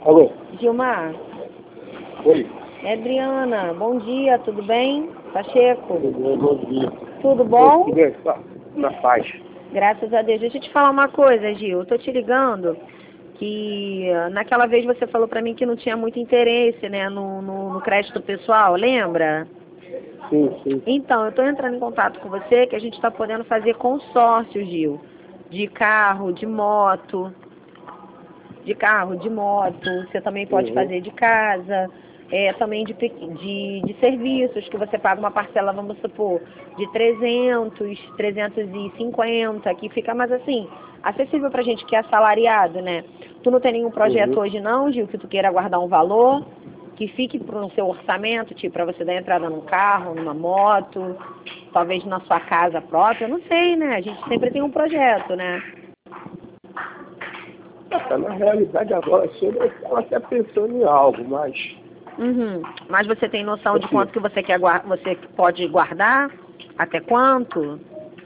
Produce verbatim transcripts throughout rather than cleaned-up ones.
Alô? Gilmar? Oi. É Adriana. Bom dia, tudo bem? Pacheco? Tudo bem, bom dia. Tudo bom? Tudo bem, tá na paz. Graças a Deus. Deixa eu te falar uma coisa, Gil. Eu tô te ligando que ah, naquela vez você falou pra mim que não tinha muito interesse, né, no, no, no crédito pessoal, lembra? Sim, sim. Então, eu tô entrando em contato com você que a gente tá podendo fazer consórcio, Gil. De carro, de moto. De carro, de moto. Você também pode Uhum. fazer de casa. É, também de, pe- de, de serviços, que você paga uma parcela, vamos supor, de trezentos, trezentos e cinquenta, que fica mais assim, acessível pra gente que é assalariado, né? Tu não tem nenhum projeto Uhum. hoje não, Gil, que tu queira guardar um valor, que fique pro seu orçamento, tipo, pra você dar entrada num carro, numa moto, talvez na sua casa própria, eu não sei, né? A gente sempre tem um projeto, né? Ah, na realidade agora assim, eu estava até pensando em algo, mas Uhum. Mas você tem noção de assim, quanto que você quer guar- você pode guardar? Até quanto?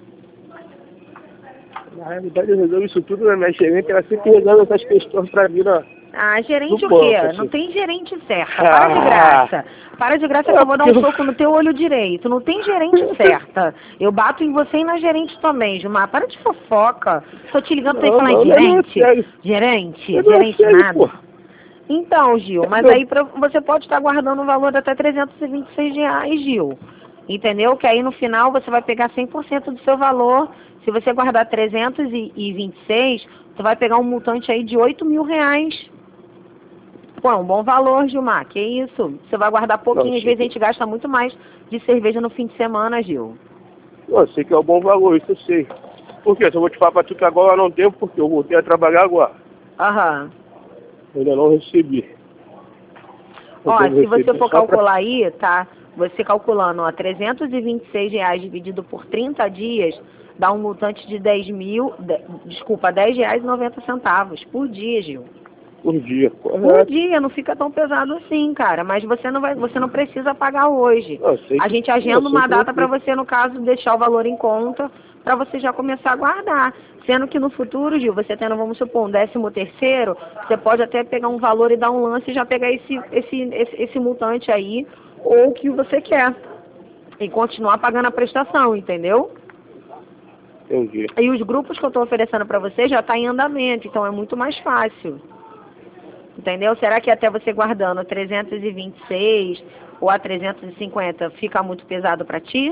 na realidade eu resolvo isso tudo na minha gerente, ela sempre resolve essas questões para vir na, Ah, no gerente o quê? banco, Não assim. tem gerente certa. Para de Ah, graça. Para de graça que é eu vou dar porque um eu... soco no teu olho direito. Não tem gerente certa. Eu bato em você e na gerente também, Gilmar. Para de fofoca. Tô te ligando pra ir Não, falar em não, não, não é gerente. sério. Gerente? Não é Gerente sério, pô. nada. Então, Gil, mas Entendeu? aí pra, você pode estar guardando um valor de até trezentos e vinte e seis reais, Gil. Entendeu? Que aí no final você vai pegar cem por cento do seu valor. Se você guardar trezentos e vinte e seis, você vai pegar um multante aí de oito mil reais. Pô, é um bom valor, Gilmar. Que isso? Você vai guardar Não, pouquinho. Às sei vezes a que, gente gasta muito mais de cerveja no fim de semana, Gil. não, eu sei que é um bom valor, isso eu sei. Por quê? Se eu vou te falar pra tu que agora eu não tenho, porque eu voltei a trabalhar agora. Aham. Eu ainda não recebi. Eu Ó, devo se você receber for só pra... calcular aí, tá? Você calculando, ó, trezentos e vinte e seis reais dividido por trinta dias, dá um montante de dez mil, de- desculpa, dez reais e noventa centavos por dia, Gil. Por dia, Por correto. dia, não fica tão pesado assim, cara. Mas você não vai, você não precisa pagar hoje. Não, eu sei A que, gente não, eu agenda sei uma que não data para fica. você, no caso, deixar o valor em conta, para você já começar a guardar. Sendo que no futuro, Gil, você tendo, vamos supor, um décimo terceiro, você pode até pegar um valor e dar um lance e já pegar esse, esse, esse, esse montante aí, ou o que você quer. E continuar pagando a prestação, entendeu? Entendi. E os grupos que eu estou oferecendo para você já está em andamento, então é muito mais fácil. Entendeu? Será que até você guardando trezentos e vinte e seis ou a trezentos e cinquenta fica muito pesado para ti?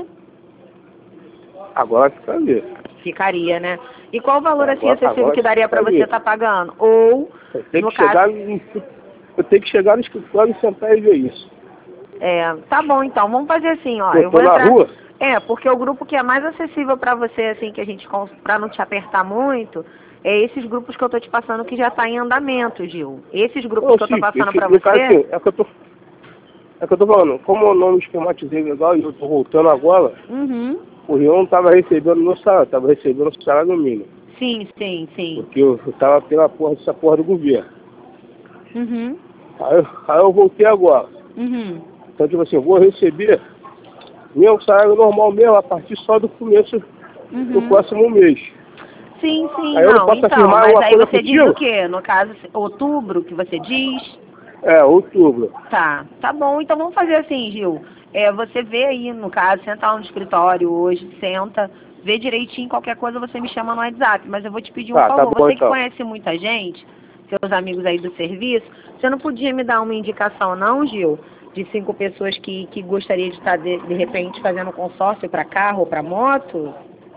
Agora fica ali. Ficaria, né? E qual o valor assim Agora, acessível agora que daria fica para você ali. estar pagando? Ou, Eu tenho no que caso, chegar no, eu tenho que chegar no escritório e sentar e ver isso. é, tá bom então, vamos fazer assim, ó, Eu eu tô vou na entrar, rua? é, porque o grupo que é mais acessível para você, assim, que a gente, para não te apertar muito, é esses grupos que eu tô te passando que já tá em andamento, Gil. Esses grupos Não, que eu tô sim. passando Esse, para no caso, você, assim, é que eu tô... É que eu tô falando, como eu não me esquematizei legal e eu tô voltando agora, uhum, o Rio não tava recebendo meu salário, tava recebendo o salário mínimo. sim, sim, sim, Porque eu, eu tava pela porra dessa porra do governo. uhum, Aí, eu- aí eu voltei agora. uhum. Então, tipo assim, eu vou receber meu salário normal mesmo a partir só do começo do Uhum. próximo mês. Sim, sim, Aí eu não não. posso Então, afirmar mas uma aí coisa você diz o contigo? quê? No caso, outubro que você diz? É, outubro. Tá, tá bom. Então vamos fazer assim, Gil. É, você vê aí, no caso, senta lá no escritório hoje, senta, vê direitinho, qualquer coisa você me chama no WhatsApp. Mas eu vou te pedir um Tá, tá favor. bom Você que então. conhece muita gente, seus amigos aí do serviço, você não podia me dar uma indicação não, Gil? De cinco pessoas que, que gostaria de estar, de, de repente, fazendo consórcio para carro ou para moto?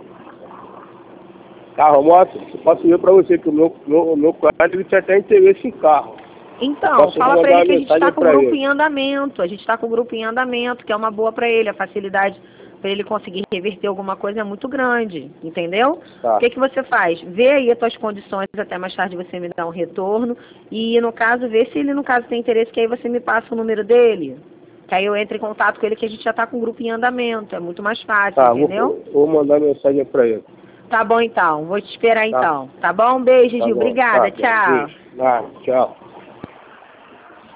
Carro, moto, eu posso dizer pra você que o meu, meu, meu cliente ele tinha até interesse em carro. Eu Então, posso fala pra mandar ele uma que a gente está mensagem com o pra grupo ele. em andamento. A gente está com o grupo em andamento, que é uma boa para ele. A facilidade para ele conseguir reverter alguma coisa é muito grande, entendeu? O Tá. que, que você faz? Vê aí as tuas condições, até mais tarde você me dá um retorno. E, no caso, vê se ele, no caso, tem interesse, que aí você me passa o número dele. Que aí eu entro em contato com ele, que a gente já está com o grupo em andamento. É muito mais fácil, Tá, entendeu? vou, vou mandar mensagem pra ele. Tá bom, então. Vou te esperar, Tá? então. Tá bom? Beijo, Tá Gil. bom. Tá, Obrigada. bom. Tchau. Beijo. Ah, tchau.